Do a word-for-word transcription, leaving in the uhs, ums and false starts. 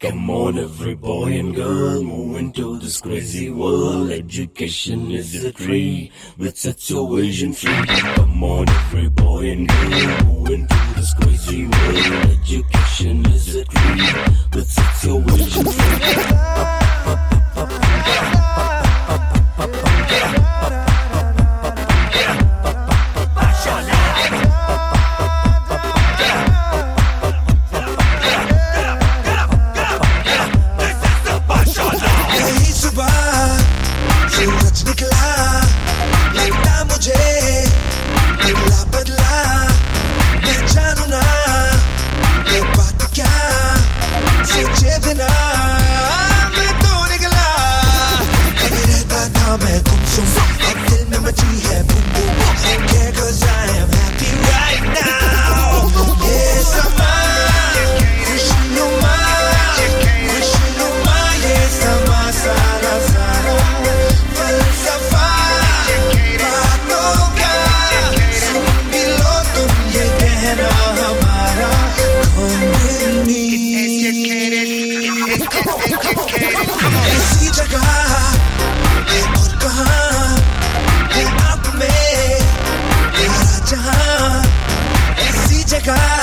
Come on, every boy and girl, move into this crazy world. Education is the tree which sets your vision free. Come on, every boy and girl, move into this crazy world. Education is the tree which sets your vision free. सूरज निकला लगता मुझे बदला बदला मैं जानू ना ये बात क्या सोचे बिना मैं तो निकला कभी रहता था मैं गुमसुम अब दिल में मची है boom boom Okay, cause I am happy right now. ये समा खुशिनुमा खुशिनुमा ये समा सारा सारा ऐसी जगह है और कहाँ है आप में मेरा जहाँ ऐसी जगह